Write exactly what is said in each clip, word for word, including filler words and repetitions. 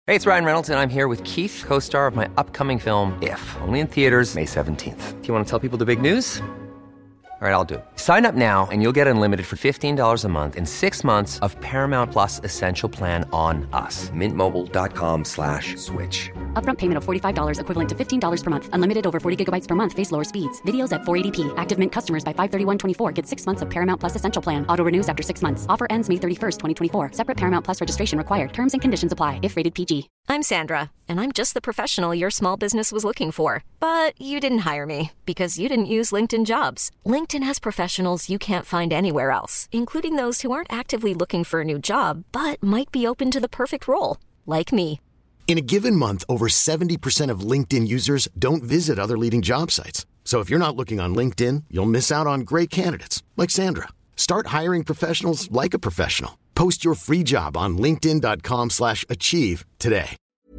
Hey, it's Ryan Reynolds, and I'm here with Keith, co-star of my upcoming film, If, only in theaters May seventeenth. Do you want to tell people the big news? All right, I'll do it. Sign up now and you'll get unlimited for fifteen dollars a month and six months of Paramount Plus Essential Plan on us. Mint Mobile dot com slash switch. Upfront payment of forty-five dollars equivalent to fifteen dollars per month. Unlimited over forty gigabytes per month. Face lower speeds. Videos at four eighty p. Active Mint customers by five thirty-one twenty-four get six months of Paramount Plus Essential Plan. Auto renews after six months. Offer ends May thirty-first, twenty twenty-four. Separate Paramount Plus registration required. Terms and conditions apply if rated P G. I'm Sandra, and I'm just the professional your small business was looking for. But you didn't hire me because you didn't use LinkedIn Jobs. LinkedIn has professionals you can't find anywhere else, including those who aren't actively looking for a new job, but might be open to the perfect role, like me. In a given month, over seventy percent of LinkedIn users don't visit other leading job sites. So if you're not looking on LinkedIn, you'll miss out on great candidates like Sandra. Start hiring professionals like a professional. Post your free job on linkedin dot com slash achieve today.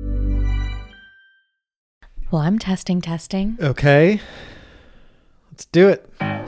Well, I'm testing, testing. Okay. Let's do it.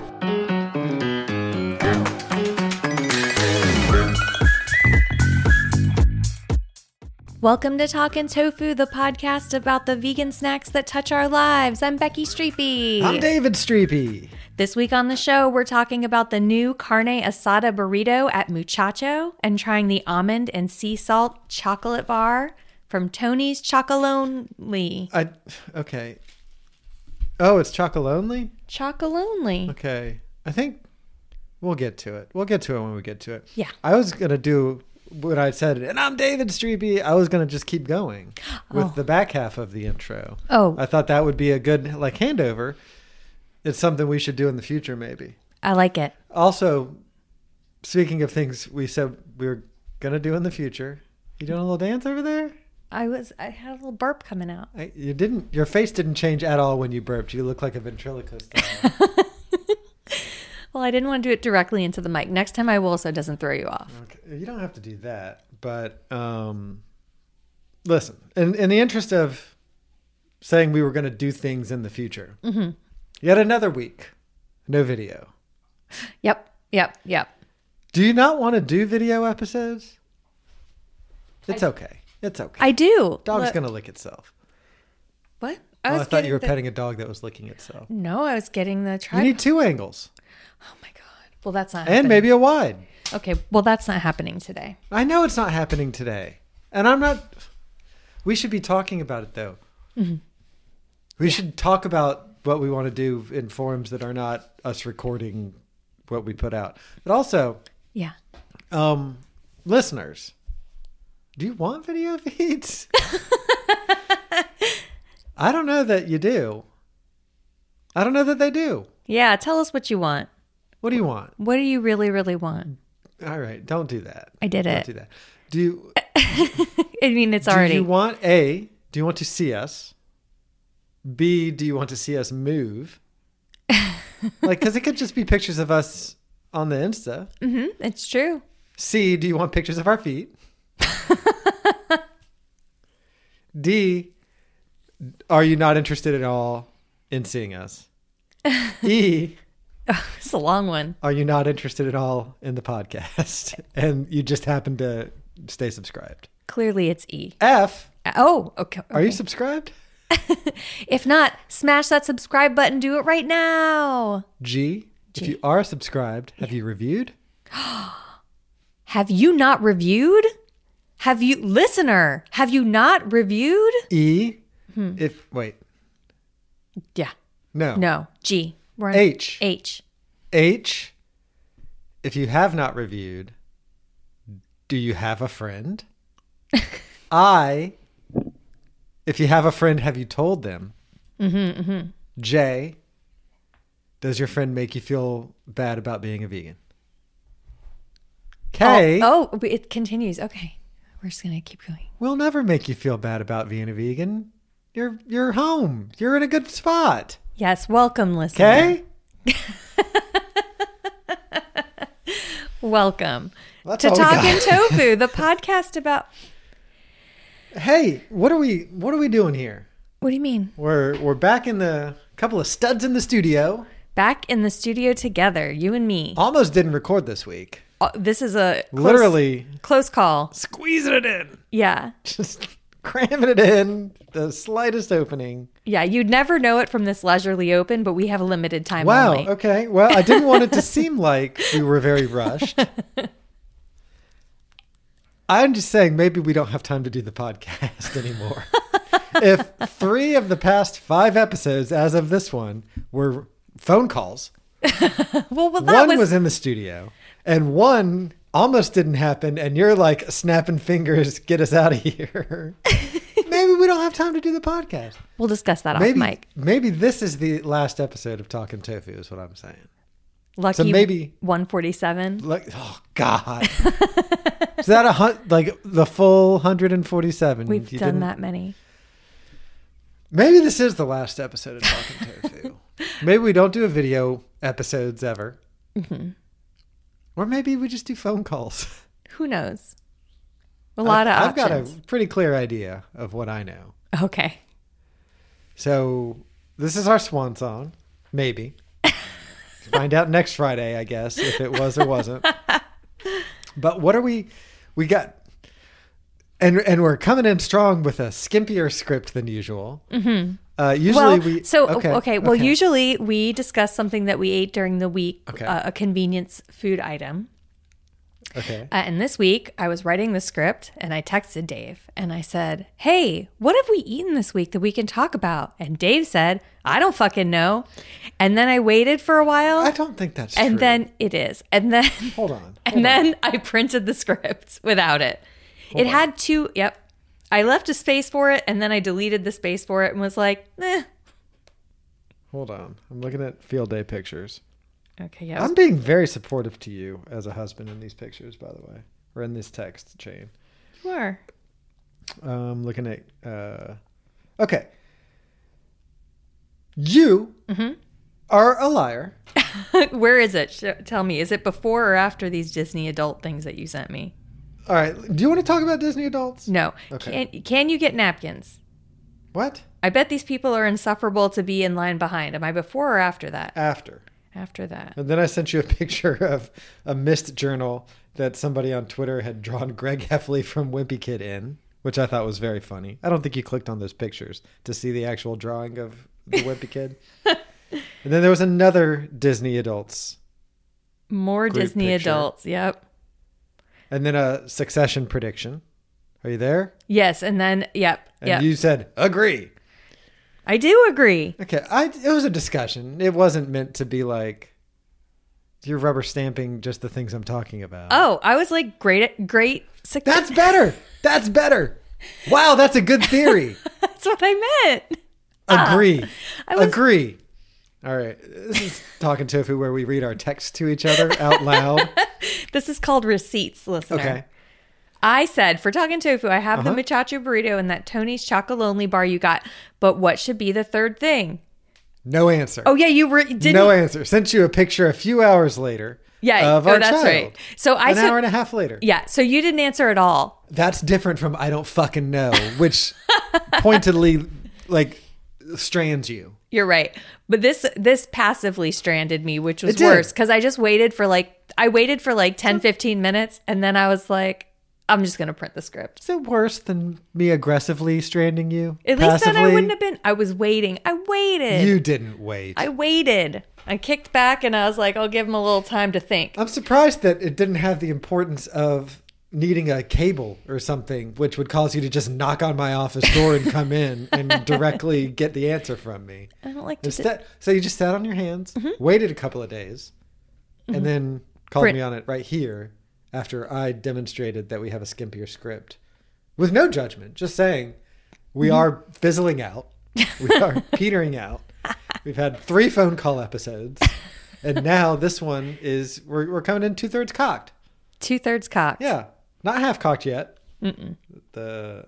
Welcome to Talkin' Tofu, the podcast about the vegan snacks that touch our lives. I'm Becky Streepy. I'm David Streepy. This week on the show, we're talking about the new carne asada burrito at Muchacho and trying the almond and sea salt chocolate bar from Tony's Chocolonely. I okay. Oh, it's Chocolonely? Chocolonely. Okay. I think we'll get to it. We'll get to it when we get to it. Yeah. I was going to do what I said, and I'm David Streepy. I was going to just keep going with Oh. the back half of the intro. Oh. I thought that would be a good like handover. It's something we should do in the future, maybe. I like it. Also, speaking of things we said we were going to do in the future, you doing a little dance over there? I was. I had a little burp coming out. I, you didn't. Your face didn't change at all when you burped. You look like a ventriloquist doll. Well, I didn't want to do it directly into the mic. Next time I will, so it doesn't throw you off. Okay. You don't have to do that. But um, listen, in, in the interest of saying we were going to do things in the future, mm-hmm. Yet another week, no video. Yep. Yep. Yep. Do you not want to do video episodes? It's I, okay. It's okay. I do. Dog's Look. going to lick itself. What? I, was oh, I thought you were the... petting a dog that was licking itself. No, I was getting the tripod. You need two angles. Oh my God. Well, that's not and happening. maybe a wide. Okay. Well, that's not happening today. I know it's not happening today. And I'm not... We should be talking about it, though. Mm-hmm. We yeah. should talk about what we want to do in forums that are not us recording what we put out. But also... Yeah. Um, listeners, do you want video feeds? I don't know that you do. I don't know that they do. Yeah, tell us what you want. What do you want? What do you really, really want? All right, don't do that. I did don't it. Do that. Do you? I mean, it's already. Do you want A? Do you want to see us? B? Do you want to see us move? Like, because it could just be pictures of us on the Insta. Mm-hmm. It's true. C? Do you want pictures of our feet? D? Are you not interested at all in seeing us? E? Oh, it's a long one. Are you not interested at all in the podcast? And you just happen to stay subscribed? Clearly it's E. F? Oh, okay. okay. Are you subscribed? If not, smash that subscribe button. Do it right now. G? G. If you are subscribed, have yeah. you reviewed? Have you not reviewed? Have you, listener, have you not reviewed? E? Hmm. If, wait. Yeah. No. No. G. We're on H. H. H. If you have not reviewed, do you have a friend? I. If you have a friend, have you told them? Mm-hmm, mm-hmm. J. Does your friend make you feel bad about being a vegan? K. Oh, oh it continues. Okay. We're just going to keep going. We'll never make you feel bad about being a vegan. You're you're home. You're in a good spot. Yes. Welcome, listener. Okay? Welcome That's to Talkin' got. Tofu, the podcast about... Hey, what are we what are we doing here? What do you mean? We're we're back in the couple of studs in the studio. Back in the studio together, you and me. Almost didn't record this week. Uh, this is a close, literally close call. Squeezing it in. Yeah. Just cramming it in, the slightest opening. Yeah, you'd never know it from this leisurely open, but we have a limited time Wow, only. okay. Well, I didn't want it to seem like we were very rushed. I'm just saying maybe we don't have time to do the podcast anymore. If three of the past five episodes, as of this one, were phone calls, well, well, that one was, was in the studio, and one almost didn't happen, and you're like snapping fingers, get us out of here. Maybe we don't have time to do the podcast. We'll discuss that Maybe, off mic. maybe this is the last episode of Talking Tofu, is what I'm saying. Lucky So maybe one forty-seven. like, oh God, is that a hun- like the full one hundred forty-seven? We've You done didn't- that many. Maybe this is the last episode of Talking Tofu. Maybe we don't do a video episodes ever, Mm-hmm. or maybe we just do phone calls. Who knows? A lot I've, of I've got options. a pretty clear idea of what I know. Okay. So this is our swan song. Maybe. Find out next Friday, I guess, if it was or wasn't. But what are we? We got, and and we're coming in strong with a skimpier script than usual. Mm-hmm. Uh, usually well, we. so okay, okay. Well, okay. usually we discuss something that we ate during the week, Okay. uh, a convenience food item. Okay. Uh, and this week, I was writing the script, and I texted Dave, and I said, "Hey, what have we eaten this week that we can talk about?" And Dave said, "I don't fucking know." And then I waited for a while. I don't think that's and true. then it is. And then Hold on. and hold then on. I printed the script without it. it had two. Yep. I left a space for it, and then I deleted the space for it and was like, "Eh." Hold on. I'm looking at field day pictures. Okay. Yeah. I'm being very supportive to you as a husband in these pictures, by the way, or in this text chain. Sure. Um, looking at. Uh, okay. You Mm-hmm. are a liar. Where is it? Sh- tell me. Is it before or after these Disney adult things that you sent me? All right. Do you want to talk about Disney adults? No. Okay. Can Can you get napkins? What? I bet these people are insufferable to be in line behind. Am I before or after that? After. After that. And then I sent you a picture of a mist journal that somebody on Twitter had drawn Greg Heffley from Wimpy Kid in, which I thought was very funny. I don't think you clicked on those pictures to see the actual drawing of the Wimpy Kid. And then there was another Disney adults. More Group Disney picture. adults. Yep. And then a Succession prediction. Are you there? Yes. And then, yep. And Yep. you said, agree. I do agree. Okay. I, it was a discussion. It wasn't meant to be like, you're rubber stamping just the things I'm talking about. Oh, I was like, great, great. Success. That's better. That's better. Wow, that's a good theory. That's what I meant. Agree. I was- Agree. All right. This is Talking Tofu, where we read our text to each other out loud. This is called receipts, listener. Okay. I said, for Talking Tofu, I have Uh-huh. the Muchacho burrito and that Tony's Chocolonely bar you got. But what should be the third thing? No answer. Oh, yeah, you were, didn't. no answer. Sent you a picture a few hours later. Yeah, Of oh, our that's child. right. So I An said, hour and a half later. yeah, so you didn't answer at all. That's different from I don't fucking know, which pointedly like strands you. You're right. But this this passively stranded me, which was It did. worse because I just waited for like, I waited for like ten, fifteen minutes and then I was like, I'm just going to print the script. Is it worse than me aggressively stranding you? At least then I Passively? wouldn't have been, I was waiting. I waited. You didn't wait. I waited. I kicked back and I was like, I'll give him a little time to think. I'm surprised that it didn't have the importance of needing a cable or something, which would cause you to just knock on my office door and come in and directly get the answer from me. I don't like to do- Instead, so you just sat on your hands, waited a couple of days, and then called Print. me on it right here after I demonstrated that we have a skimpier script with no judgment, just saying we are fizzling out. We are petering out. We've had three phone call episodes, and now this one is we're we're coming in two thirds cocked. Two thirds cocked. Yeah, not half cocked yet. Mm-mm. The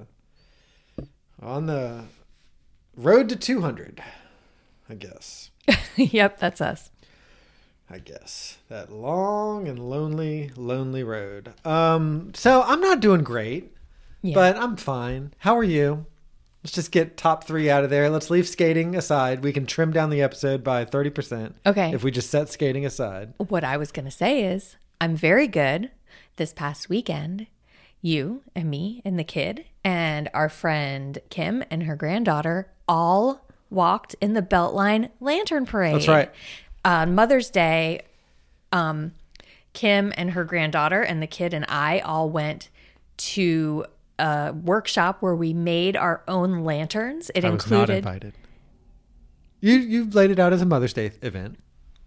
on the road to two hundred, I guess. Yep, that's us. I guess that long and lonely, lonely road. Um, so I'm not doing great, Yeah. but I'm fine. How are you? Let's just get top three out of there. Let's leave skating aside. We can trim down the episode by thirty percent. Okay. If we just set skating aside. What I was going to say is, I'm very good. This past weekend, you and me and the kid and our friend Kim and her granddaughter all walked in the Beltline Lantern Parade. That's right. On Mother's Day, um, Kim and her granddaughter and the kid and I all went to a workshop where we made our own lanterns. It I was included. not invited. You you laid it out as a Mother's Day event.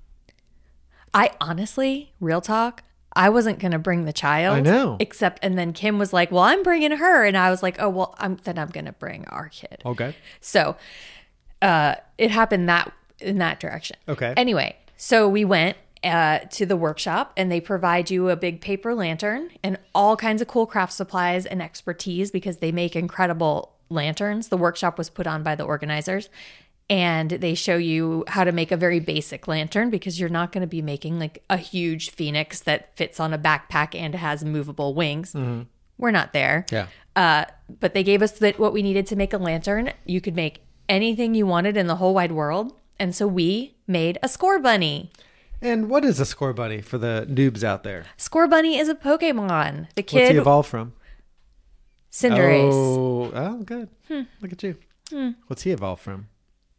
I honestly, real talk, I wasn't going to bring the child. I know. Except, and then Kim was like, well, I'm bringing her. And I was like, oh, well, I'm then I'm going to bring our kid. Okay. So uh, it happened that in that direction. Okay. Anyway, so we went uh, to the workshop and they provide you a big paper lantern and all kinds of cool craft supplies and expertise because they make incredible lanterns. The workshop was put on by the organizers. And they show you how to make a very basic lantern because you're not going to be making like a huge phoenix that fits on a backpack and has movable wings. Mm-hmm. We're not there. Yeah. Uh, but they gave us the, what we needed to make a lantern. You could make anything you wanted in the whole wide world. And so we made a Score Bunny. And what is a Score Bunny for the noobs out there? Score Bunny is a Pokemon. The kid. What's he evolved from? Cinderace. Oh, oh good. Hmm. Look at you. Hmm. What's he evolved from?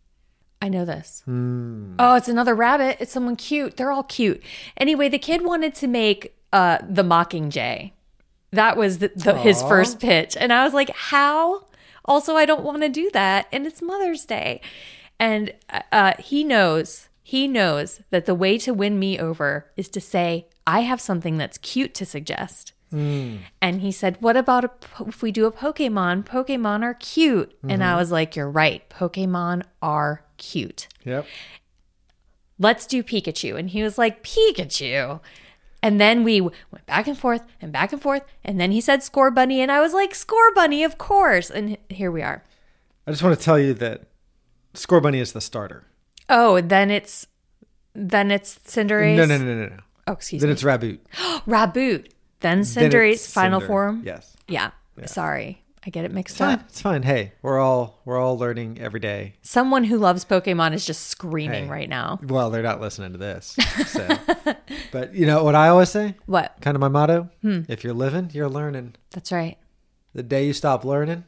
I know this. Hmm. Oh, it's another rabbit. It's someone cute. They're all cute. Anyway, the kid wanted to make uh, the Mockingjay. That was the, the, his first pitch. And I was like, how? Also, I don't want to do that. And it's Mother's Day. And uh, he knows, he knows that the way to win me over is to say, I have something that's cute to suggest. Mm. And he said, what about a, if we do a Pokemon? Pokemon are cute. Mm-hmm. And I was like, you're right. Pokemon are cute. Yep. Let's do Pikachu. And he was like, Pikachu. And then we went back and forth and back and forth. And then he said Score Bunny. And I was like, Score Bunny, of course. And here we are. I just want to tell you that Score Bunny is the starter. Oh, then it's, then it's Cinderace? No, no, no, no, no. Oh, excuse then me. Then it's Raboot. Raboot. Then Cinderace final Cinder. form? Yes. Yeah. yeah. Sorry. I get it mixed it's fine. up. It's fine. Hey, we're all we're all learning every day. Someone who loves Pokemon is just screaming hey. right now. Well, they're not listening to this. So. But you know what I always say? What? Kind of my motto? Hmm. If you're living, you're learning. That's right. The day you stop learning,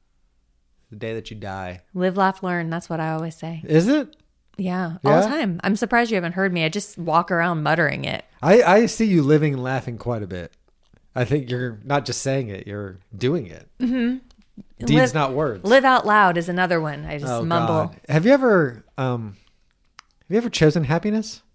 the day that you die. Live, laugh, learn. That's what I always say. Is it? Yeah, yeah, all the time. I'm surprised you haven't heard me. I just walk around muttering it. I, I see you living and laughing quite a bit. I think you're not just saying it, you're doing it. Mm-hmm. Deeds, live, not words. Live out loud is another one. I just oh, mumble. God. Have you ever um have you ever chosen happiness?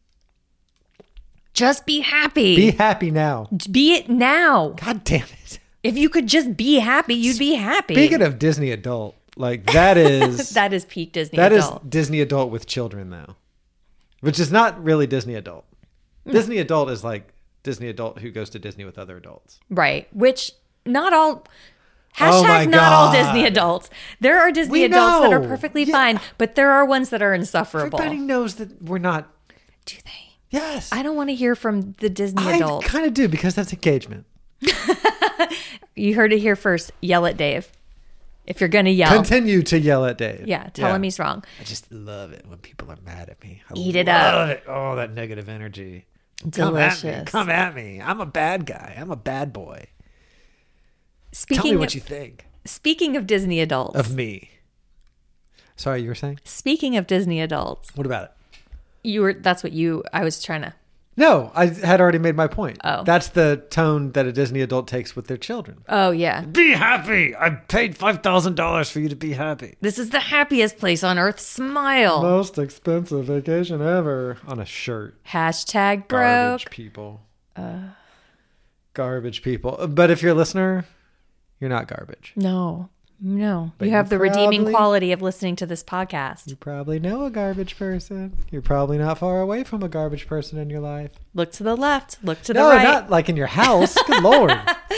Just be happy. Be happy now. Be it now. God damn it. If you could just be happy, you'd be happy. Speaking of Disney adult, like that is that is peak Disney that adult. That is Disney adult with children though. Which is not really Disney adult. Mm. Disney adult is like Disney adult who goes to Disney with other adults. Right. Which not all Oh hashtag not God. all Disney adults. There are Disney we adults know. that are perfectly yeah. fine, but there are ones that are insufferable. Everybody knows that we're not. Do they? Yes. I don't want to hear from the Disney I adult. kind of do because that's engagement. You heard it here first. Yell at Dave. If you're going to yell. Continue to yell at Dave. Yeah, tell yeah. him he's wrong. I just love it when people are mad at me. I Eat it love up. It. Oh, that negative energy. Delicious. Come at me. Come at me. I'm a bad guy. I'm a bad boy. Speaking Tell me what of, you think. Speaking of Disney adults. Of me. Sorry, you were saying? Speaking of Disney adults. What about it? You were, that's what you, I was trying to. No, I had already made my point. Oh. That's the tone that a Disney adult takes with their children. Oh, yeah. Be happy. I paid five thousand dollars for you to be happy. This is the happiest place on earth. Smile. Most expensive vacation ever. On a shirt. Hashtag broke. Garbage people. Uh, Garbage people. But if you're a listener, you're not garbage. No. No. But you have you the redeeming probably- quality of listening to this podcast. You probably know a garbage person. You're probably not far away from a garbage person in your life. Look to the left. Look to no, the right. not like in your house. Good Lord.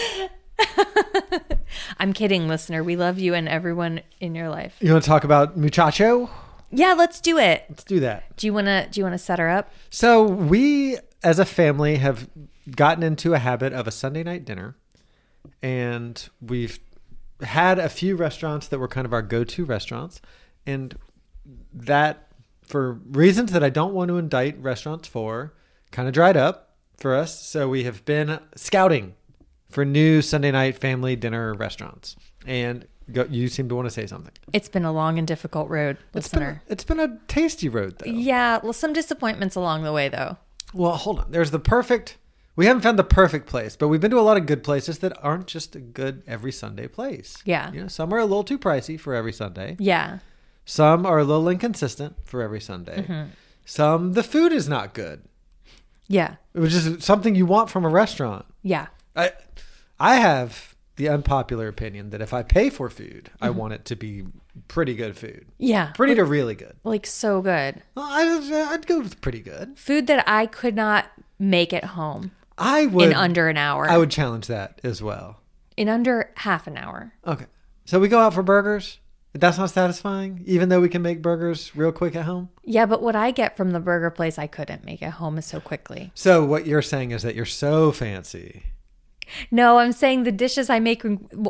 I'm kidding, listener. We love you and everyone in your life. You want to talk about Muchacho? Yeah, let's do it. Let's do that. Do you want to do you want to set her up? So we, as a family, have gotten into a habit of a Sunday night dinner. And we've had a few restaurants that were kind of our go-to restaurants. And that, for reasons that I don't want to indict restaurants for, kind of dried up for us. So we have been scouting for new Sunday night family dinner restaurants. And go, you seem to want to say something. It's been a long and difficult road, It's been, listener. it's been a tasty road, though. Yeah, well, some disappointments along the way, though. Well, hold on. There's the perfect... We haven't found the perfect place, but we've been to a lot of good places that aren't just a good every Sunday place. Yeah. You know, some are a little too pricey for every Sunday. Yeah. Some are a little inconsistent for every Sunday. Mm-hmm. Some, the food is not good, Yeah. which is something you want from a restaurant. Yeah. I, I have the unpopular opinion that if I pay for food, Mm-hmm. I want it to be pretty good food. Yeah. Pretty to really good. Like, so good. Well, I, I'd go with pretty good. Food that I could not make at home I would. in under an hour. I would challenge that as well. In under half an hour. Okay. So we go out for burgers. That's not satisfying, even though we can make burgers real quick at home. Yeah, but what I get from the burger place, I couldn't make at home so quickly. So what you're saying is that you're so fancy. No, I'm saying the dishes I make.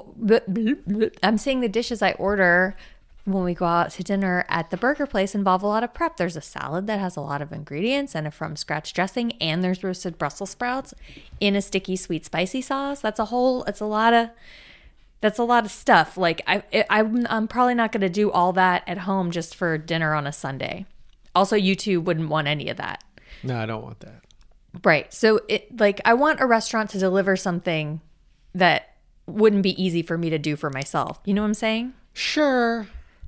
I'm saying the dishes I order when we go out to dinner at the burger place involve a lot of prep. There's a salad that has a lot of ingredients and a from scratch dressing, and there's roasted Brussels sprouts in a sticky sweet spicy sauce. That's a whole. It's a lot of. That's a lot of stuff. Like I, I I'm probably not going to do all that at home just for dinner on a Sunday. Also, you two wouldn't want any of that. No, I don't want that. Right. So it like I want a restaurant to deliver something that wouldn't be easy for me to do for myself. You know what I'm saying? Sure.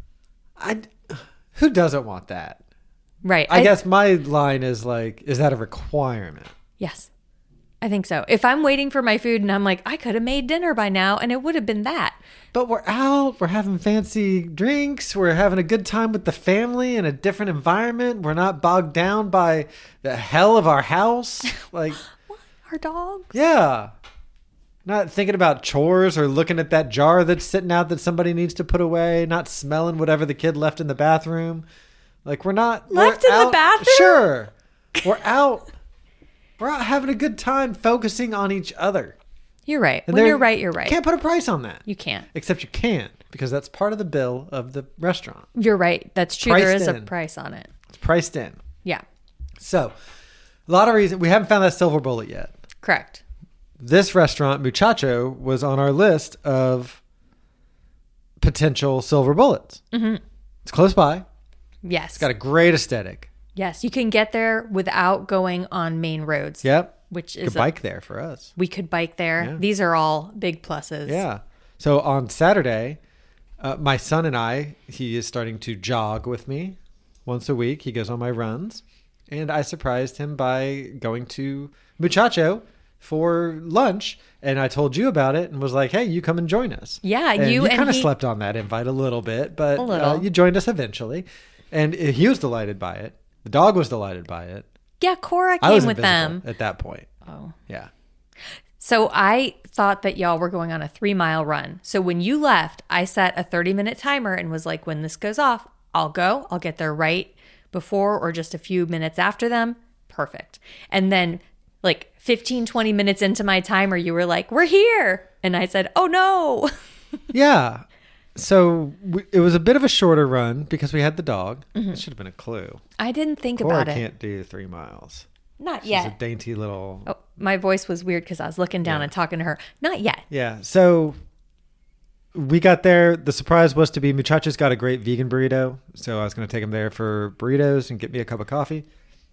I. Who doesn't want that? Right. I, I guess my line is like, is that a requirement? Yes. I think so. If I'm waiting for my food and I'm like, I could have made dinner by now and it would have been that. But we're out, we're having fancy drinks, we're having a good time with the family in a different environment. We're not bogged down by the hell of our house. Like, What? Our dogs? yeah. Not thinking about chores or looking at that jar that's sitting out that somebody needs to put away, not smelling whatever the kid left in the bathroom. Like, we're not Left we're in the out- bathroom? Sure. We're out. We're out having a good time focusing on each other. You're right. And When there- you're right, you're right. Can't put a price on that. You can't. Except you can, because that's part of the bill of the restaurant. You're right. That's true. There Priced is a in. price on it. It's priced in. Yeah. So, a lot of reasons. We haven't found that silver bullet yet. Correct. This restaurant, Muchacho, was on our list of potential silver bullets. Mm-hmm. It's close by. Yes. It's got a great aesthetic. Yes. You can get there without going on main roads. Yep. Which You is could a- bike there for us. we could bike there. Yeah. These are all big pluses. Yeah. So on Saturday, uh, my son and I, he is starting to jog with me once a week. He goes on my runs. And I surprised him by going to Muchacho for lunch. And I told you about it and was like, hey, you come and join us. Yeah, and you you and kind of he- slept on that invite a little bit, but A little. Uh, you joined us eventually. And he was delighted by it. The dog was delighted by it. Yeah. Cora I was came with invisible them. at that point. Oh. Yeah. So I thought that y'all were going on a three mile run. So when you left, I set a thirty minute timer and was like, when this goes off, I'll go. I'll get there right before or just a few minutes after them. Perfect. And then like fifteen, twenty minutes into my timer, you were like, we're here. And I said, oh no. Yeah. So we, it was a bit of a shorter run because we had the dog. That should have been a clue. I didn't think Cora about it. can't do three miles. Not She's yet. a dainty little. Oh, my voice was weird because I was looking down Yeah. and talking to her. Not yet. Yeah. So we got there. The surprise was to be Muchacho's got a great vegan burrito. So I was going to take him there for burritos and get me a cup of coffee.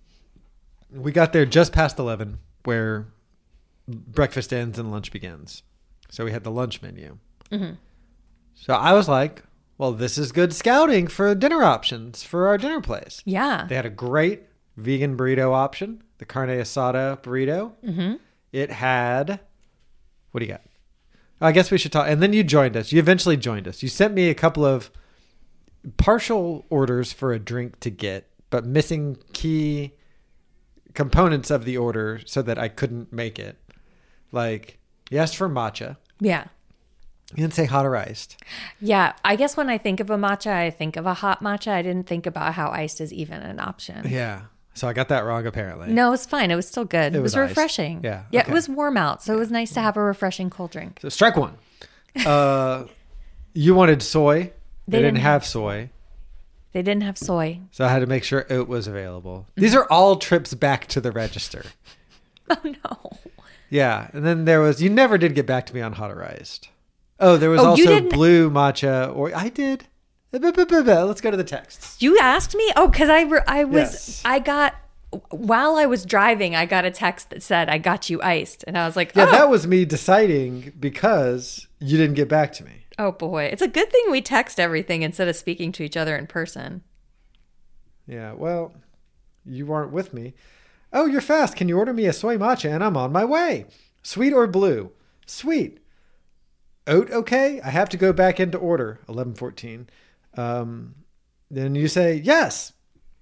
We got there just past eleven, where breakfast ends and lunch begins. So we had the lunch menu. Mm-hmm. So I was like, well, this is good scouting for dinner options for our dinner place. Yeah. They had a great vegan burrito option, the carne asada burrito. Mm-hmm. It had, what do you got? I guess we should talk. And then you joined us. You eventually joined us. You sent me a couple of partial orders for a drink to get, but missing key components of the order so that I couldn't make it. Like, you asked for matcha. Yeah. You didn't say hot or iced. Yeah, I guess when I think of a matcha, I think of a hot matcha. I didn't think about how iced is even an option. Yeah. So I got that wrong, apparently. No, it was fine. It was still good. It, It was, was iced. refreshing. Yeah, Yeah, okay. it was warm out, so it was nice to have a refreshing cold drink. So strike one. Uh, you wanted soy. They, They didn't, didn't have soy. They didn't have soy. So I had to make sure oat was available. These are all trips back to the register. Oh no. Yeah. And then there was, you never did get back to me on hot or iced. Oh, there was Oh, you also didn't- blue matcha, or I did. Let's go to the texts. You asked me? Oh, because I, re- I was, Yes. I got, while I was driving, I got a text that said, I got you iced. And I was like, Yeah, oh. that was me deciding because you didn't get back to me. Oh boy. It's a good thing we text everything instead of speaking to each other in person. Yeah, well, you weren't with me. Oh, you're fast. Can you order me a soy matcha and I'm on my way? Sweet or blue? Sweet. Oat okay? I have to go back into order. eleven fourteen. Um, then you say, yes.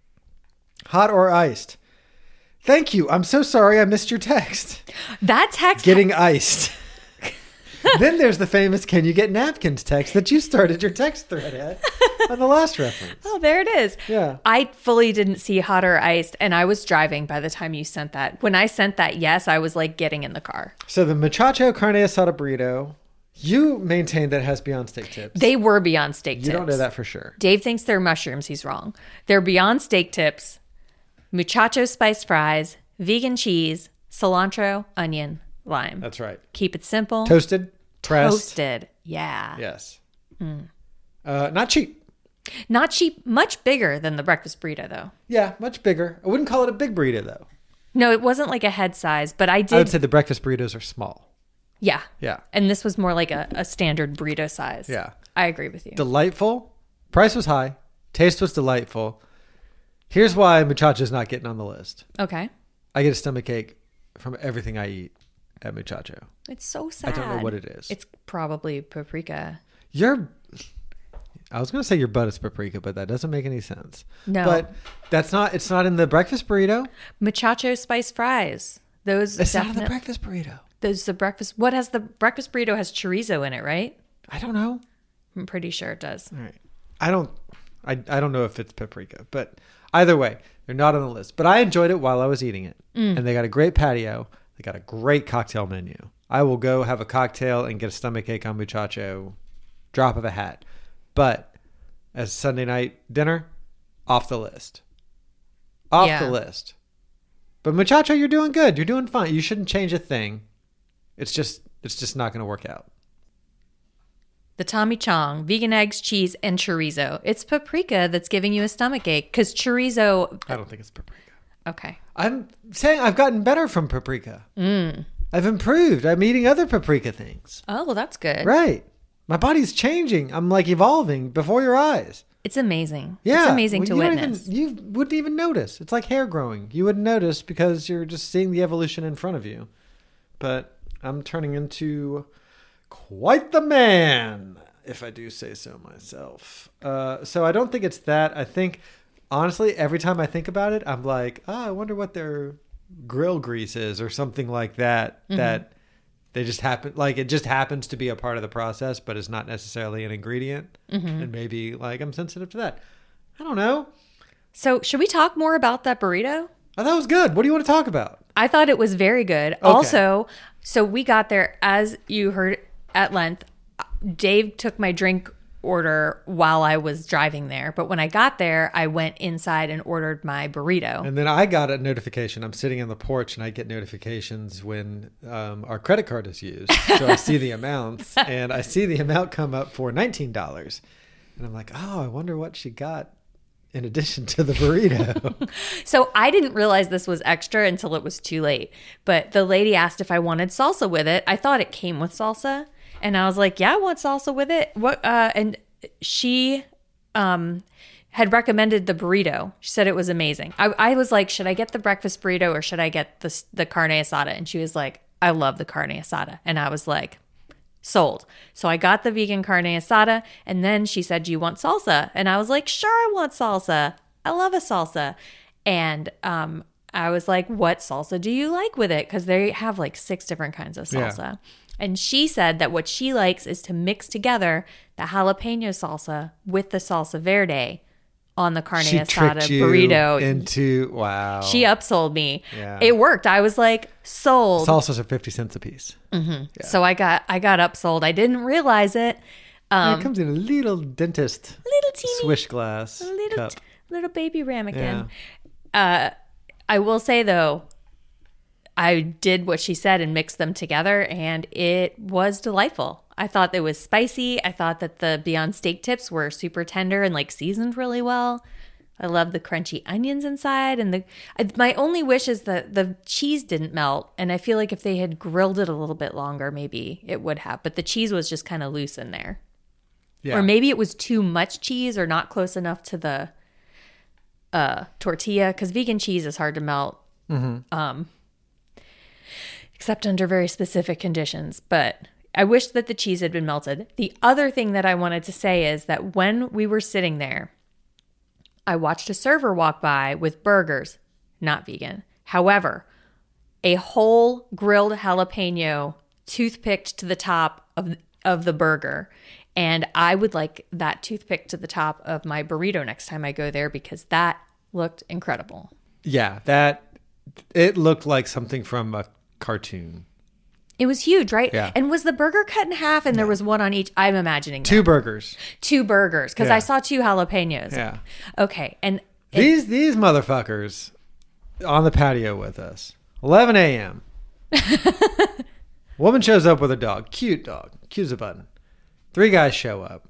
Hot or iced? Thank you. I'm so sorry I missed your text. That text. Getting iced. Then there's the famous "Can you get napkins?" text that you started your text thread at on the last reference. Oh, there it is. Yeah. I fully didn't see hot or iced, and I was driving by the time you sent that. When I sent that, yes, I was like getting in the car. So the muchacho carne asada burrito, you maintain that it has Beyond Steak tips. They were Beyond Steak you tips. don't know that for sure. Dave thinks they're mushrooms. He's wrong. They're Beyond Steak tips, muchacho spiced fries, vegan cheese, cilantro, onion, lime. That's right. Keep it simple. Toasted, pressed. Toasted. Yeah. Yes. Uh, not cheap. Not cheap. Much bigger than the breakfast burrito, though. Yeah, much bigger. I wouldn't call it a big burrito though. No, it wasn't like a head size, but I did. I would say the breakfast burritos are small. Yeah. Yeah. And this was more like a, a standard burrito size. Yeah. I agree with you. Delightful. Price was high. Taste was delightful. Here's why Muchacho's not getting on the list. Okay. I get a stomach ache from everything I eat at Muchacho. It's so sad. don't know what it is. It's probably paprika. Your, I was going to say your butt is paprika, but that doesn't make any sense. No. But that's not, it's not in the breakfast burrito. Muchacho spice fries. Those It's not in the definite- breakfast burrito. Those the breakfast. What has the breakfast burrito has chorizo in it, right? I don't know. I'm pretty sure it does. All right. I don't, I, I don't know if it's paprika, but either way, they're not on the list. But I enjoyed it while I was eating it. Mm. And they got a great patio. They got a great cocktail menu. I will go have a cocktail and get a stomach ache on Muchacho, drop of a hat. But as Sunday night dinner, off the list. Off Yeah. the list. But Muchacho, you're doing good. You're doing fine. You shouldn't change a thing. It's just, it's just not going to work out. The Tommy Chong, vegan eggs, cheese, and chorizo. It's paprika that's giving you a stomach ache because chorizo. I don't think it's paprika. Okay. I'm saying I've gotten better from paprika. Mm. I've improved. I'm eating other paprika things. Oh, well, that's good. Right. My body's changing. I'm like evolving before your eyes. It's amazing. Yeah. It's amazing Well, to you don't witness. Even, you wouldn't even notice. It's like hair growing. You wouldn't notice because you're just seeing the evolution in front of you. But I'm turning into quite the man, if I do say so myself. Uh, so I don't think it's that. I think, honestly, every time I think about it, I'm like, oh, I wonder what their grill grease is or something like that. Mm-hmm. That they just happen, like it just happens to be a part of the process, but is not necessarily an ingredient. Mm-hmm. And maybe like I'm sensitive to that. I don't know. So, should we talk more about that burrito? I thought it was good. What do you want to talk about? I thought it was very good. Also, so we got there, as you heard at length, Dave took my drink order while I was driving there. But when I got there, I went inside and ordered my burrito. And then I got a notification. I'm sitting on the porch and I get notifications when um, our credit card is used. So I see the amounts and I see the amount come up for nineteen dollars. And I'm like, oh, I wonder what she got in addition to the burrito. So I didn't realize this was extra until it was too late. But the lady asked if I wanted salsa with it. I thought it came with salsa. And I was like, yeah, I want salsa with it. What? Uh, and she um, had recommended the burrito. She said it was amazing. I, I was like, should I get the breakfast burrito or should I get the, the carne asada? And she was like, I love the carne asada. And I was like, sold. So I got the vegan carne asada. And then she said, do you want salsa? And I was like, sure, I want salsa. I love a salsa. And um, I was like, what salsa do you like with it? Because they have like six different kinds of salsa. Yeah. And she said that what she likes is to mix together the jalapeno salsa with the salsa verde on the carne she asada you burrito. Into wow. She upsold me. Yeah. It worked. I was like, sold. Salsas are fifty cents a piece. Mm-hmm. Yeah. So I got I got upsold. I didn't realize it. Um, it comes in a little dentist little teeny swish glass a little cup. T- little baby ramekin. Yeah. Uh, I will say though, I did what she said and mixed them together, and it was delightful. I thought it was spicy. I thought that the Beyond Steak tips were super tender and like seasoned really well. I love the crunchy onions inside, and the my only wish is that the cheese didn't melt, and I feel like if they had grilled it a little bit longer, maybe it would have, but the cheese was just kind of loose in there. Yeah. Or maybe it was too much cheese or not close enough to the uh, tortilla, because vegan cheese is hard to melt. Mm-hmm. Um, except under very specific conditions. But I wish that the cheese had been melted. The other thing that I wanted to say is that when we were sitting there, I watched a server walk by with burgers, not vegan. However, a whole grilled jalapeno toothpicked to the top of, of the burger. And I would like that toothpick to the top of my burrito next time I go there, because that looked incredible. Yeah, that, it looked like something from a cartoon. It was huge, right? Yeah. And was the burger cut in half and there was one on each? I'm imagining that. Two burgers. Two burgers, because Yeah. I saw two jalapenos. Yeah. Okay. And These it, these motherfuckers on the patio with us. eleven a.m. Woman shows up with a dog. Cute dog. Cute as a button. Three guys show up.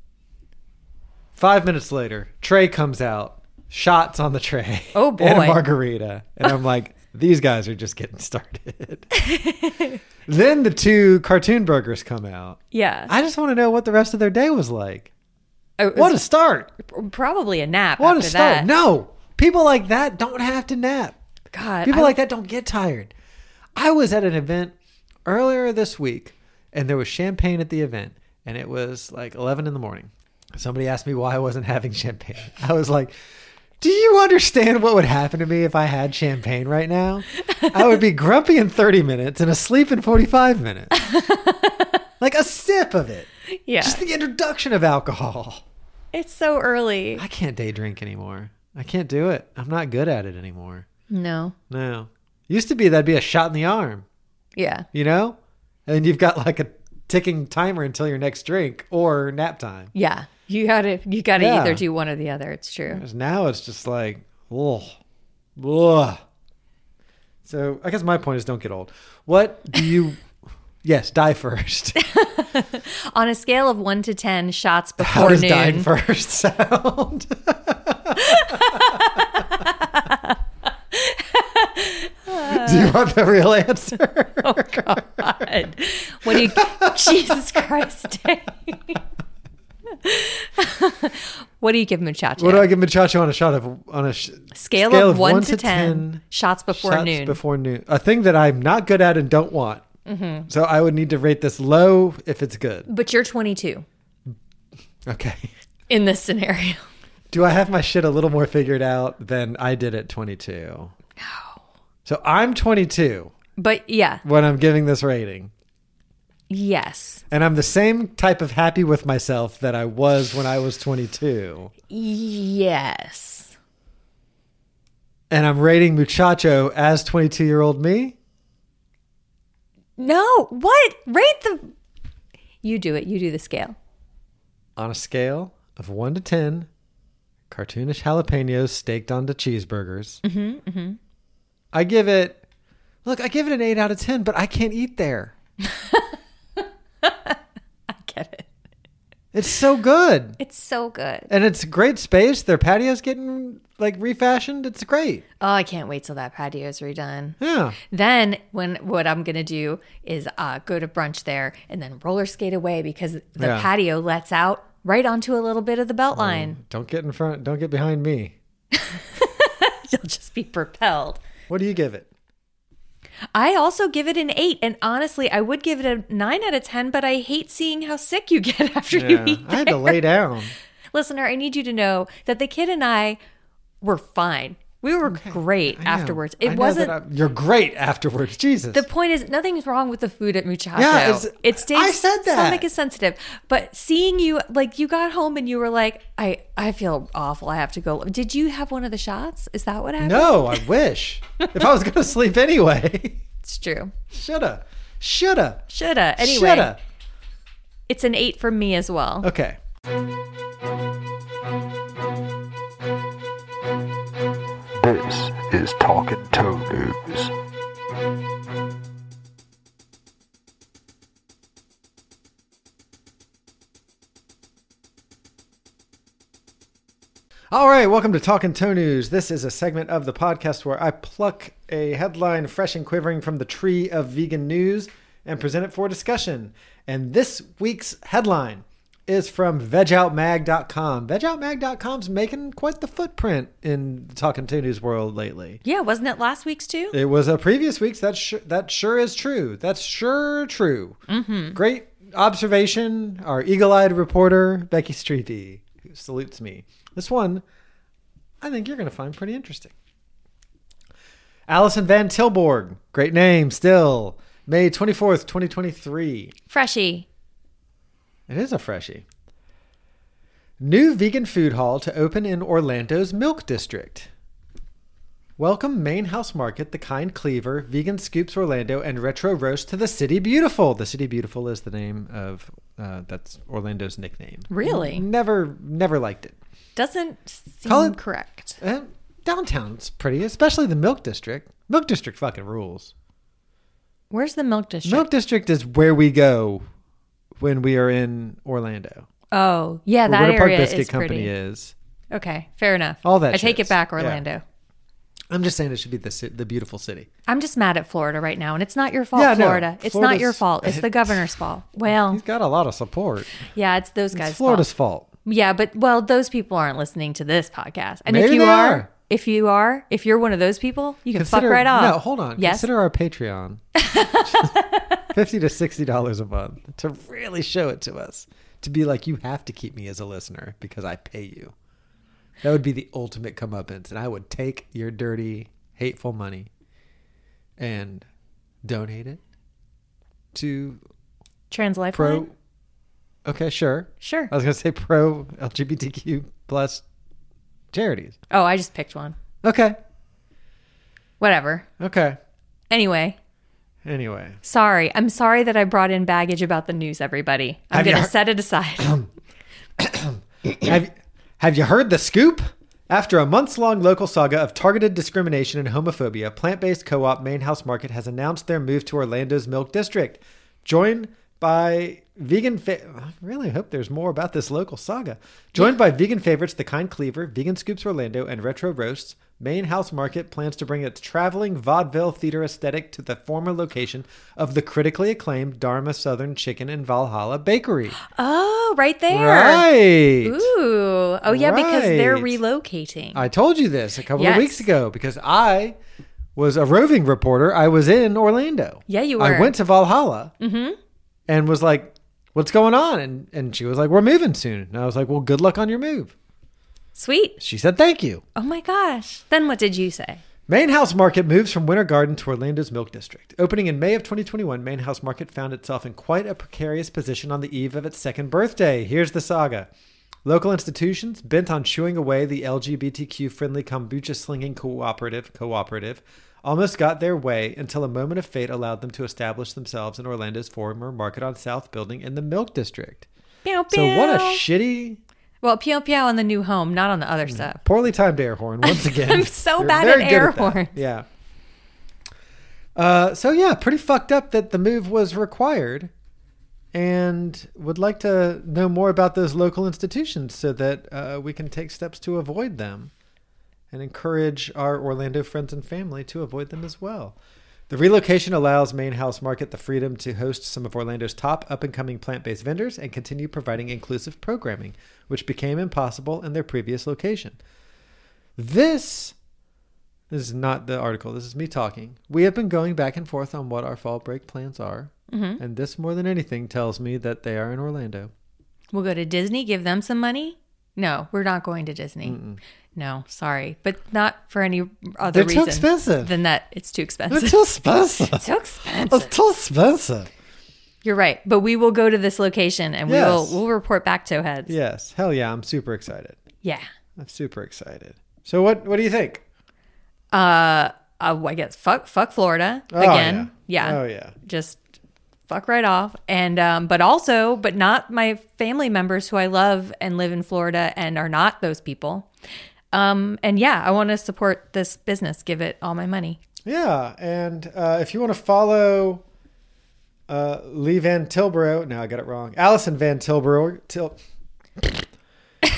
Five minutes later, tray comes out. Shots on the tray. Oh, boy. And a margarita. And I'm like, these guys are just getting started. Then the two cartoon burgers come out. Yeah. I just want to know what the rest of their day was like. It was What a start. Probably a nap What a after start. that. No. People like that don't have to nap. God. People I- like that don't get tired. I was at an event earlier this week, and there was champagne at the event, and it was like eleven in the morning. Somebody asked me why I wasn't having champagne. I was like, do you understand what would happen to me if I had champagne right now? I would be grumpy in thirty minutes and asleep in forty-five minutes. Like a sip of it. Yeah. Just the introduction of alcohol. It's so early. I can't day drink anymore. I can't do it. I'm not good at it anymore. No. No. Used to be that'd be a shot in the arm, Yeah. you know? And you've got like a ticking timer until your next drink or nap time. Yeah. You gotta you gotta Yeah. either do one or the other. It's true. Whereas now it's just like, ugh. Ugh. So I guess my point is don't get old. What do you... Yes, die first. On a scale of one to ten shots before How does noon. dying first sound? Do you want the real answer? Oh God! What do you? Jesus Christ! What do you give muchacho? What do I give muchacho on a shot of on a sh- Scale, scale of, one, to ten, shots before shots noon. Before noon, a thing that I'm not good at and don't want. Mm-hmm. So I would need to rate this low if it's good. But you're twenty-two Okay. in this scenario. Do I have my shit a little more figured out than I did at twenty-two? No. So I'm twenty-two But yeah, when I'm giving this rating. yes, And I'm the same type of happy with myself that I was when I was twenty-two. yes. And I'm rating muchacho as twenty-two-year-old me? No, what? Rate the. You do it. You do the scale. On a scale of one to ten, cartoonish jalapenos staked onto cheeseburgers. Mm-hmm, mm-hmm. I give it, look, I give it an eight out of ten, but I can't eat there. I get it. It's so good. It's so good. And it's great space. Their patio's getting like refashioned. It's great. Oh, I can't wait till that patio is redone. Yeah. Then when what I'm going to do is uh, go to brunch there and then roller skate away, because the Yeah. patio lets out right onto a little bit of the belt line. Don't get in front. Don't get behind me. You'll just be propelled. What do you give it? I also give it an eight. And honestly, I would give it a nine out of ten, but I hate seeing how sick you get after you Yeah. eat I had to there. lay down. Listener, I need you to know that the kid and I were fine. We were great I know. afterwards. I It know wasn't. that I'm- you're great afterwards. Jesus. The point is, nothing's wrong with the food at Muchacho. Yeah, it's- it stays. I said that. Stomach is sensitive, but seeing you, like, you got home and you were like, "I, I feel awful. I have to go." Did you have one of the shots? Is that what happened? No, I wish. If I was going to sleep anyway. It's true. Shoulda. Shoulda. Shoulda. Anyway, Shoulda. it's an eight from me as well. Okay. This is Talking Toe News. All right, welcome to Talkin' Toe News. This is a segment of the podcast where I pluck a headline fresh and quivering from the tree of vegan news and present it for discussion. And this week's headline is from veg out mag dot com. veg out mag dot com's making quite the footprint in the Talkin' Toe News world lately. Yeah, wasn't it last week's too? It was a previous week's. That, sh- that sure is true. That's sure true. Mm-hmm. Great observation. Our eagle-eyed reporter, Becky Streepy, who salutes me. This one, I think you're going to find pretty interesting. Alison Van Tilborg, great name still. May twenty-fourth, twenty twenty-three. Freshie. It is a freshie. New vegan food hall to open in Orlando's Milk District. Welcome Main House Market, The Kind Cleaver, Vegan Scoops Orlando, and Retro Roast to the City Beautiful. The City Beautiful is the name of, uh, that's Orlando's nickname. Really? Never, never liked it. Doesn't seem Call it- correct. Uh, downtown's pretty, especially the Milk District. Milk District fucking rules. Where's the Milk District? Milk District is where we go when we are in Orlando. Oh, yeah, that where the Park area Biscuit is Company pretty. is. Okay, fair enough. All that I take shits. it back, Yeah. Orlando. I'm just saying it should be the ci- the beautiful city. I'm just mad at Florida right now, and it's not your fault, Yeah, no, Florida. It's not Florida's- your fault. It's the governor's fault. Well, He's got a lot of support. yeah, it's those guys' It's Florida's fault. fault. Yeah, but well, those people aren't listening to this podcast. And Maybe if you they are, are. if you are, if you're one of those people, you can Consider- fuck right off. No, hold on. Yes. Consider our Patreon. fifty to sixty dollars a month to really show it to us. To be like, you have to keep me as a listener because I pay you. That would be the ultimate comeuppance. And I would take your dirty, hateful money and donate it to Trans Lifeline? pro. Okay, sure. Sure. I was going to say pro L G B T Q plus charities. Oh, I just picked one. Okay. Whatever. Okay. Anyway, Anyway. sorry. I'm sorry that I brought in baggage about the news, everybody. I'm Have you going to heard- set it aside. have, have you heard the scoop? After a months-long local saga of targeted discrimination and homophobia, plant-based co-op Main House Market has announced their move to Orlando's Milk District. Joined by vegan... Fa- I really hope there's more about this local saga. Joined by vegan favorites The Kind Cleaver, Vegan Scoops Orlando, and Retro Roasts, Main House Market plans to bring its traveling vaudeville theater aesthetic to the former location of the critically acclaimed Dharma Southern Chicken and Valhalla Bakery. Oh, right there. Right. Ooh. Oh, yeah, because they're Right. relocating. I told you this a couple Yes. of weeks ago because I was a roving reporter. I was in Orlando. Yeah, you I were. went to Valhalla and was like, what's going on? And and she was like, we're moving soon. And I was like, well, good luck on your move. Sweet. She said, thank you. Oh, my gosh. Then what did you say? Main House Market moves from Winter Garden to Orlando's Milk District. Opening in May of twenty twenty-one, Main House Market found itself in quite a precarious position on the eve of its second birthday. Here's the saga. Local institutions, bent on shooing away the L G B T Q-friendly kombucha-slinging cooperative, cooperative, almost got their way until a moment of fate allowed them to establish themselves in Orlando's former Market on South building in the Milk District. Pew, pew. So what a shitty, Well, pew pew on the new home, not on the other stuff. poorly timed air horn once again. I'm so They're bad very at good air that. horns. Yeah. Uh, so yeah, pretty fucked up that the move was required, and would like to know more about those local institutions so that uh, we can take steps to avoid them and encourage our Orlando friends and family to avoid them as well. The relocation allows Main House Market the freedom to host some of Orlando's top up-and-coming plant-based vendors and continue providing inclusive programming, which became impossible in their previous location. This, this is not the article. This is me talking. We have been going back and forth on what our fall break plans are, Mm-hmm. and this more than anything tells me that they are in Orlando. We'll go to Disney, give them some money. No, we're not going to Disney. Mm-mm. No, sorry. But not for any other They're too reason expensive. than that it's too expensive. It's too expensive. It's too expensive. It's too expensive. You're right. But we will go to this location and we Yes. will we'll report back to heads. Yes. Hell yeah. I'm super excited. Yeah. I'm super excited. So what, what do you think? Uh, uh I guess fuck fuck Florida Oh, again. yeah. Yeah. Oh, yeah. Just fuck right off. And um but also but not my family members who I love and live in Florida and are not those people. Um and yeah, I want to support this business, give it all my money. Yeah. And uh, if you want to follow uh, Lee Van Tilborough, no, I got it wrong. Allison Van Tilborough. Til-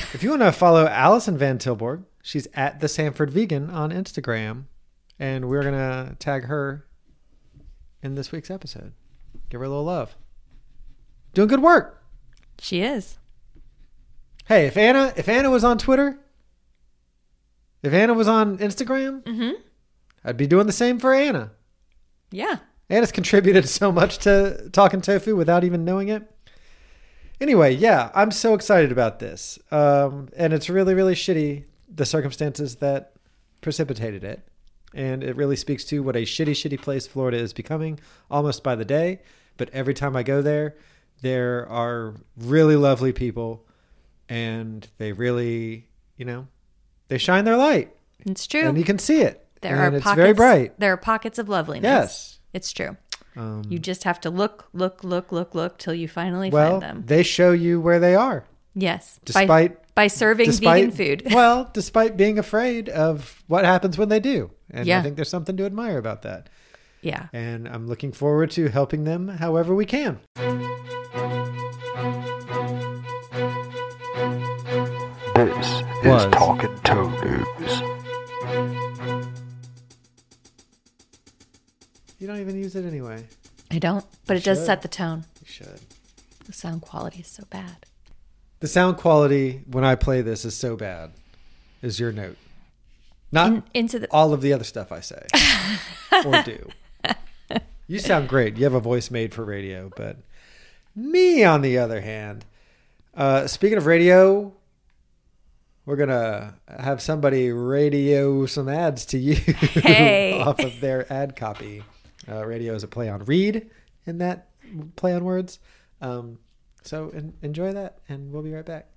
If you want to follow Allison Van Tilburg, she's at the Sanford Vegan on Instagram, and we're gonna tag her in this week's episode. Give her a little love. Doing good work. She is. Hey, if Anna if Anna was on Twitter, if Anna was on Instagram, mm-hmm. I'd be doing the same for Anna. Yeah. Anna's contributed so much to Talking Tofu without even knowing it. Anyway, yeah, I'm so excited about this. Um, and it's really, really shitty, the circumstances that precipitated it. And it really speaks to what a shitty, shitty place Florida is becoming almost by the day. But every time I go there, there are really lovely people. And they really, you know, they shine their light. It's true. And you can see it. There and are it's pockets, very bright. There are pockets of loveliness. Yes. It's true. Um, you just have to look, look, look, look, look till you finally well, find them. They show you where they are. Yes. Despite by, by serving despite, vegan food. Well, despite being afraid of what happens when they do. And yeah. I think there's something to admire about that. Yeah. And I'm looking forward to helping them however we can. This Was. is Talking Toe News. You don't even use it anyway. I don't, but You it does should. set the tone. You should. The sound quality is so bad. The sound quality when I play this is so bad, is your note. Not In, into the all of the other stuff I say or do. You sound great. You have a voice made for radio, but me, on the other hand, uh, speaking of radio, we're going to have somebody radio some ads to you Hey. off of their ad copy. Uh, radio is a play on read in that play on words. Um, so en- enjoy that, and we'll be right back.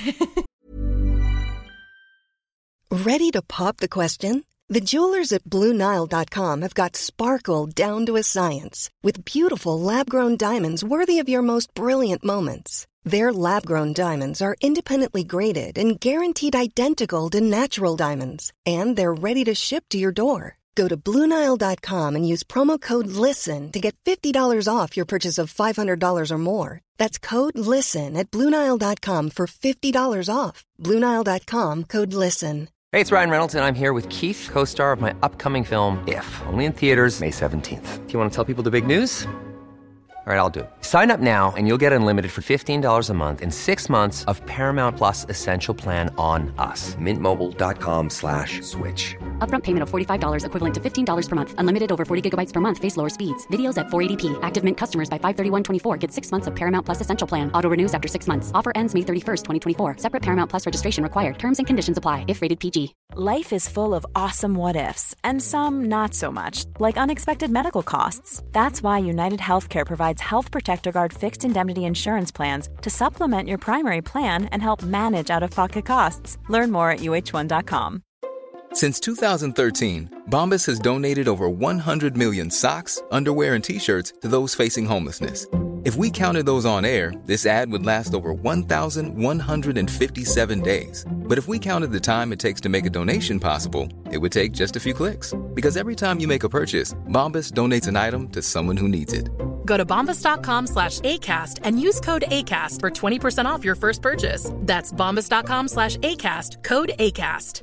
Ready to pop the question? The jewelers at Blue Nile dot com have got sparkle down to a science with beautiful lab-grown diamonds worthy of your most brilliant moments. Their lab-grown diamonds are independently graded and guaranteed identical to natural diamonds, and they're ready to ship to your door. Go to Blue Nile dot com and use promo code LISTEN to get fifty dollars off your purchase of five hundred dollars or more. That's code LISTEN at Blue Nile dot com for fifty dollars off. Blue Nile dot com, code LISTEN. Hey, it's Ryan Reynolds, and I'm here with Keith, co-star of my upcoming film, If, only in theaters May seventeenth. Do you want to tell people the big news? All right, I'll do it. Sign up now and you'll get unlimited for fifteen dollars a month and six months of Paramount Plus Essential Plan on us. Mint Mobile dot com slash switch. Upfront payment of forty-five dollars equivalent to fifteen dollars per month. Unlimited over forty gigabytes per month. Face lower speeds. Videos at four eighty p. Active Mint customers by five thirty-one twenty-four get six months of Paramount Plus Essential Plan. Auto renews after six months. Offer ends May thirty-first, twenty twenty-four. Separate Paramount Plus registration required. Terms and conditions apply if rated P G. Life is full of awesome what-ifs, and some not so much, like unexpected medical costs. That's why United Healthcare provides Health Protector Guard fixed indemnity insurance plans to supplement your primary plan and help manage out-of-pocket costs. Learn more at U H one dot com. Since two thousand thirteen, Bombas has donated over one hundred million socks, underwear, and T-shirts to those facing homelessness. If we counted those on air, this ad would last over one thousand one hundred fifty-seven days. But if we counted the time it takes to make a donation possible, it would take just a few clicks. Because every time you make a purchase, Bombas donates an item to someone who needs it. Go to bombas dot com slash ACAST and use code ACAST for twenty percent off your first purchase. That's bombas dot com slash ACAST, code ACAST.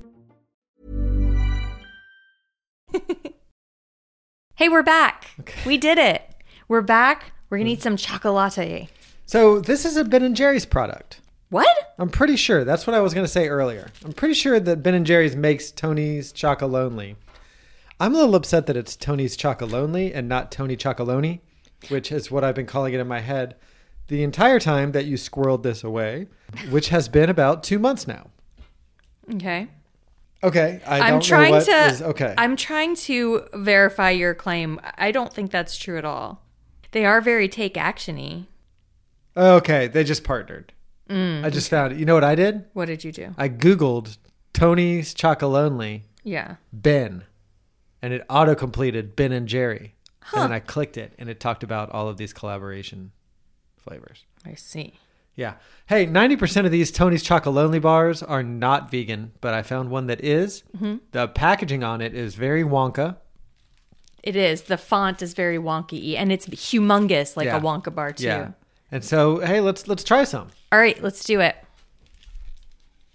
Hey, we're back. Okay. We did it. We're back. We're going to eat some chocolate. So this is a Ben and Jerry's product. What? I'm pretty sure. That's what I was going to say earlier. I'm pretty sure that Ben and Jerry's makes Tony's Chocolonely. I'm a little upset that it's Tony's Chocolonely and not Tony Chocolonely, which is what I've been calling it in my head the entire time that you squirreled this away, which has been about two months now. Okay. Okay. I don't I'm trying know what to is, okay. I'm trying to verify your claim. I don't think that's true at all. They are very take action-y. Okay. They just partnered. Mm. I just found it. You know what I did? What did you do? I Googled Tony's Chocolonely Yeah. Ben, and it auto-completed Ben and Jerry. Huh. And then I clicked it, and it talked about all of these collaboration flavors. I see. Yeah. Hey, ninety percent of these Tony's Chocolonely bars are not vegan, but I found one that is. Mm-hmm. The packaging on it is very Wonka. It is. The font is very wonky, and it's humongous, like Yeah. a Wonka bar too. Yeah. And so, hey, let's let's try some. All right, let's do it.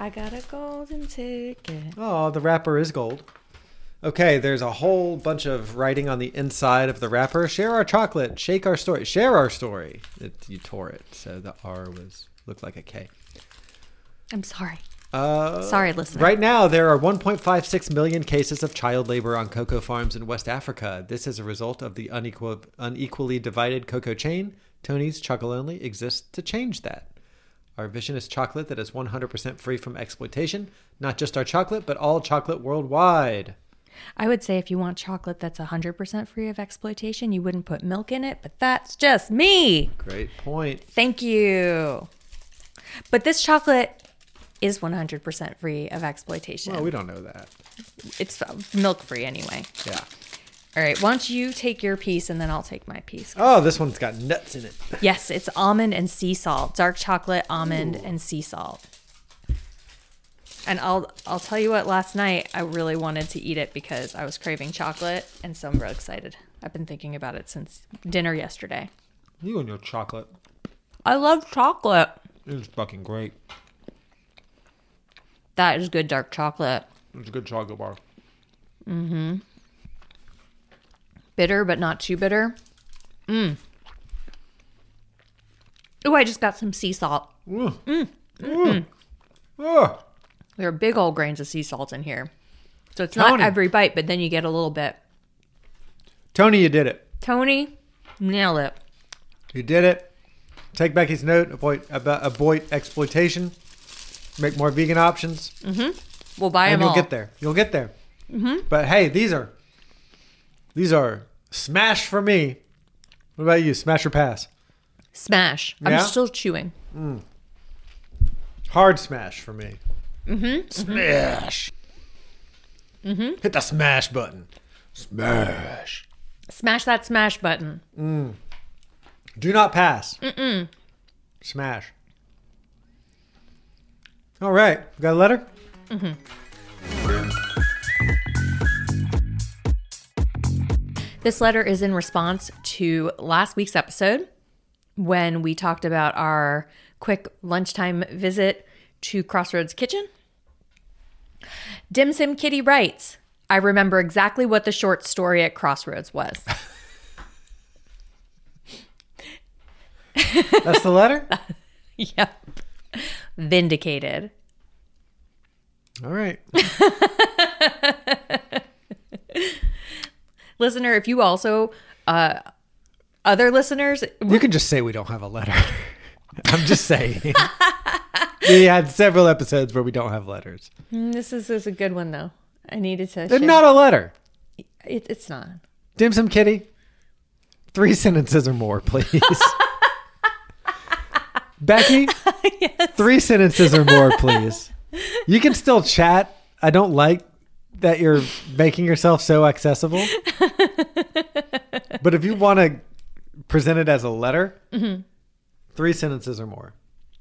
I got a golden ticket. Oh, the wrapper is gold. Okay, there's a whole bunch of writing on the inside of the wrapper. Share our chocolate. Shake our story. Share our story. It, you tore it, so the R was looked like a K. I'm sorry. Uh, sorry, listener. Right now, there are one point five six million cases of child labor on cocoa farms in West Africa. This is a result of the unequal, unequally divided cocoa chain. Tony's Chocolate Only exists to change that. Our vision is chocolate that is one hundred percent free from exploitation. Not just our chocolate, but all chocolate worldwide. I would say if you want chocolate that's one hundred percent free of exploitation, you wouldn't put milk in it, but that's just me. Great point. Thank you. But this chocolate is one hundred percent free of exploitation. Well, we don't know that. It's milk free anyway. Yeah. All right, why don't you take your piece and then I'll take my piece. Oh, this one's got nuts in it. Yes, it's almond and sea salt. Dark chocolate, almond, Ooh. and sea salt. And I'll I'll tell you what, last night I really wanted to eat it because I was craving chocolate, and so I'm real excited. I've been thinking about it since dinner yesterday. You and your chocolate. I love chocolate. It's fucking great. That is good dark chocolate. It's a good chocolate bar. Mm-hmm. Bitter, but not too bitter. Mmm. Oh, I just got some sea salt. Mm. Mm. Mm. Mm. There are big old grains of sea salt in here. So it's Tony. not every bite, but then you get a little bit. Tony, you did it. Tony, nail it. You did it. Take Becky's note. Avoid, about, avoid exploitation. Make more vegan options. Mm-hmm. We'll buy and them you'll all. get there. You'll get there. Mm-hmm. But hey, these are these are smash for me. What about you? Smash or pass? Smash. Yeah? I'm still chewing. Mm. Hard smash for me. Mm-hmm. Smash. Mm-hmm. Hit the smash button. Smash. Smash that smash button. Mm. Do not pass. Mm-mm. Smash. All right. Got a letter? Mm-hmm. This letter is in response to last week's episode when we talked about our quick lunchtime visit to Crossroads Kitchen. Dim Sim Kitty writes, I remember exactly what the short story at Crossroads was. That's the letter? Yep. Vindicated. All right. Listener, if you also, uh, other listeners... You can just say we don't have a letter. I'm just saying. We had several episodes where we don't have letters. This is, is a good one, though. I needed to... They're share. not a letter. It, it's not. Dim Sum Kitty, three sentences or more, please. Becky, yes. Three sentences or more, please. You can still chat. I don't like that you're making yourself so accessible. But if you want to present it as a letter, mm-hmm. three sentences or more.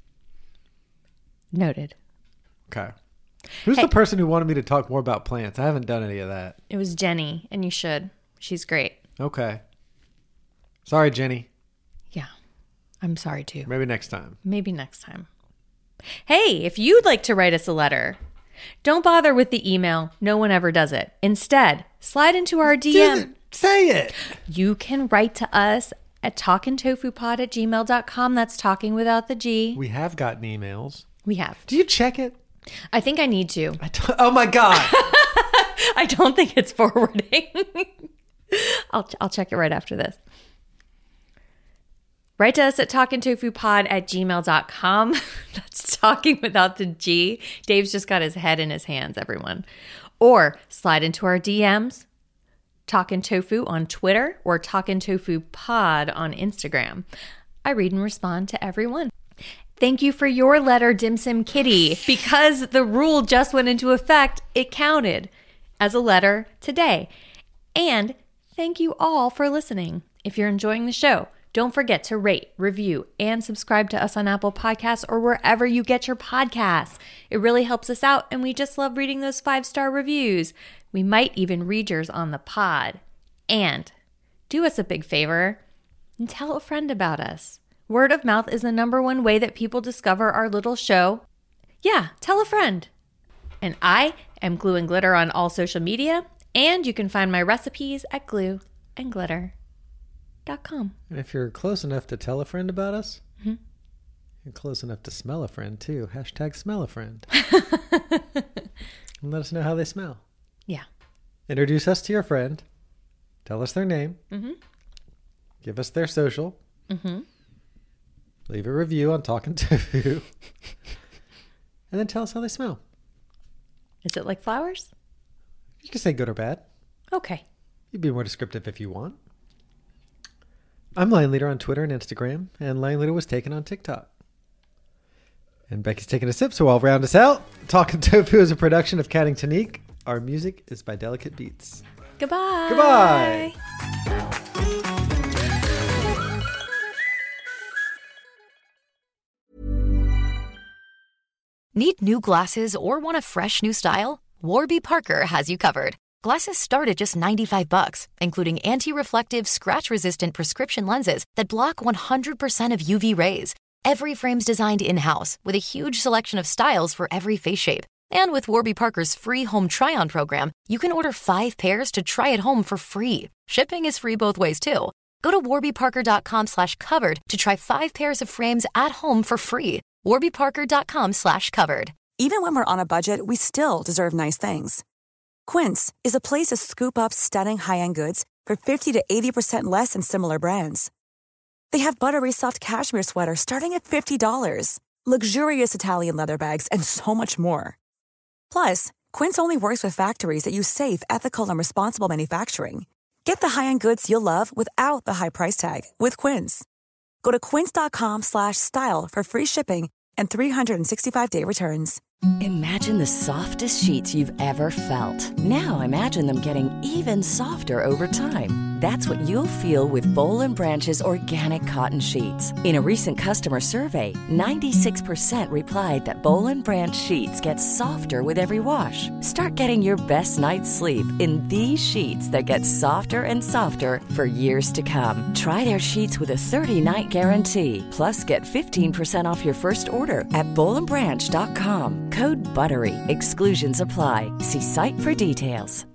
Noted. Okay. Who's hey. the person who wanted me to talk more about plants? I haven't done any of that. It was Jenny, and you should. She's great. Okay. Sorry, Jenny. Yeah. I'm sorry, too. Maybe next time. Maybe next time. Hey, if you'd like to write us a letter, don't bother with the email. No one ever does it. Instead, slide into our D M. Dude, say it. You can write to us at talkingtofupod at gmail dot com. That's talking without the G. We have gotten emails. We have. Do you check it? I think I need to. I t- oh, my God. I don't think it's forwarding. I'll I'll check it right after this. Write to us at talkingtofupod at gmail dot com. That's talking without the G. Dave's just got his head in his hands, everyone. Or slide into our D Ms, Talkin' Tofu on Twitter or Talkin' Tofu Pod on Instagram. I read and respond to everyone. Thank you for your letter, Dim Sim Kitty. Because the rule just went into effect, it counted as a letter today. And thank you all for listening. If you're enjoying the show, don't forget to rate, review, and subscribe to us on Apple Podcasts or wherever you get your podcasts. It really helps us out, and we just love reading those five-star reviews. We might even read yours on the pod. And do us a big favor and tell a friend about us. Word of mouth is the number one way that people discover our little show. Yeah, tell a friend. And I am Glue and Glitter on all social media, and you can find my recipes at glue and glitter dot com. And if you're close enough to tell a friend about us, mm-hmm. you're close enough to smell a friend too. Hashtag smell a friend. And let us know how they smell. Yeah. Introduce us to your friend. Tell us their name. Mm-hmm. Give us their social. Mm-hmm. Leave a review on Talking Tofu. And then tell us how they smell. Is it like flowers? You can say good or bad. Okay. You'd be more descriptive if you want. I'm Lion Leader on Twitter and Instagram, and Lion Leader was taken on TikTok. And Becky's taking a sip, so I'll round us out. Talking Tofu is a production of Catting Tonique. Our music is by Delicate Beats. Goodbye. Goodbye. Need new glasses or want a fresh new style? Warby Parker has you covered. Glasses start at just ninety-five bucks, including anti-reflective, scratch-resistant prescription lenses that block one hundred percent of U V rays. Every frame's designed in-house with a huge selection of styles for every face shape. And with Warby Parker's free home try-on program, you can order five pairs to try at home for free. Shipping is free both ways, too. Go to warbyparker.com slash covered to try five pairs of frames at home for free. warbyparker.com slash covered. Even when we're on a budget, we still deserve nice things. Quince is a place to scoop up stunning high-end goods for fifty to eighty percent less than similar brands. They have buttery soft cashmere sweaters starting at fifty dollars, luxurious Italian leather bags, and so much more. Plus, Quince only works with factories that use safe, ethical, and responsible manufacturing. Get the high-end goods you'll love without the high price tag with Quince. Go to quince.com slash style for free shipping and three sixty-five day returns. Imagine the softest sheets you've ever felt. Now imagine them getting even softer over time. That's what you'll feel with Boll and Branch's organic cotton sheets. In a recent customer survey, ninety-six percent replied that Boll and Branch sheets get softer with every wash. Start getting your best night's sleep in these sheets that get softer and softer for years to come. Try their sheets with a thirty-night guarantee. Plus, get fifteen percent off your first order at boll and branch dot com. Code BUTTERY. Exclusions apply. See site for details.